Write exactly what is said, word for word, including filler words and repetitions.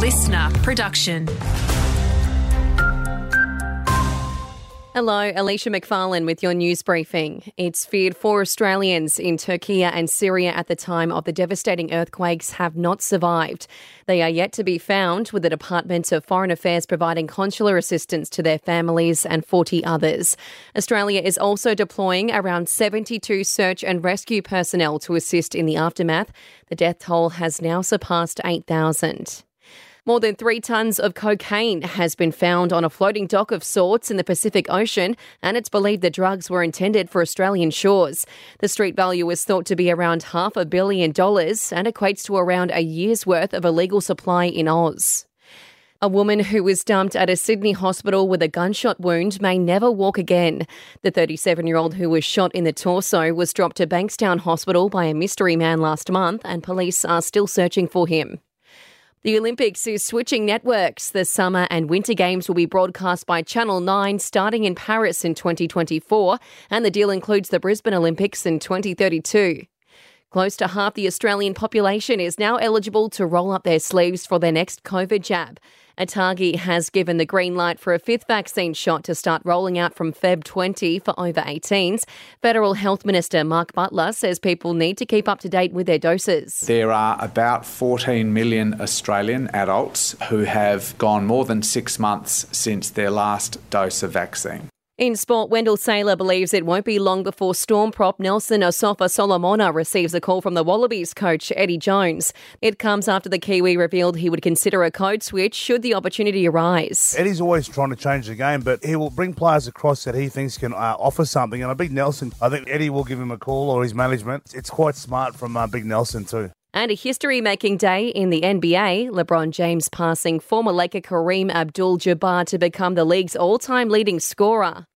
listener production. Hello, Alicia McFarlane with your news briefing. It's feared four Australians in Turkey and Syria at the time of the devastating earthquakes have not survived. They are yet to be found, with the Department of Foreign Affairs providing consular assistance to their families and forty others. Australia is also deploying around seventy-two search and rescue personnel to assist in the aftermath. The death toll has now surpassed eight thousand. More than three tonnes of cocaine has been found on a floating dock of sorts in the Pacific Ocean, and it's believed the drugs were intended for Australian shores. The street value is thought to be around half a billion dollars and equates to around a year's worth of illegal supply in Oz. A woman who was dumped at a Sydney hospital with a gunshot wound may never walk again. The thirty-seven-year-old who was shot in the torso was dropped to Bankstown Hospital by a mystery man last month, and police are still searching for him. The Olympics is switching networks. The Summer and Winter Games will be broadcast by Channel nine starting in Paris in twenty twenty-four, and the deal includes the Brisbane Olympics in twenty thirty-two. Close to half the Australian population is now eligible to roll up their sleeves for their next COVID jab. ATAGI has given the green light for a fifth vaccine shot to start rolling out from February twentieth for over eighteens. Federal Health Minister Mark Butler says people need to keep up to date with their doses. There are about fourteen million Australian adults who have gone more than six months since their last dose of vaccine. In sport, Wendell Saylor believes it won't be long before Storm prop Nelson Asofa-Solomona receives a call from the Wallabies coach Eddie Jones. It comes after the Kiwi revealed he would consider a code switch should the opportunity arise. Eddie's always trying to change the game, but he will bring players across that he thinks can uh, offer something. And I Big Nelson, I think Eddie will give him a call, or his management. It's quite smart from uh, Big Nelson too. And a history-making day in the N B A, LeBron James passing former Laker Kareem Abdul-Jabbar to become the league's all-time leading scorer.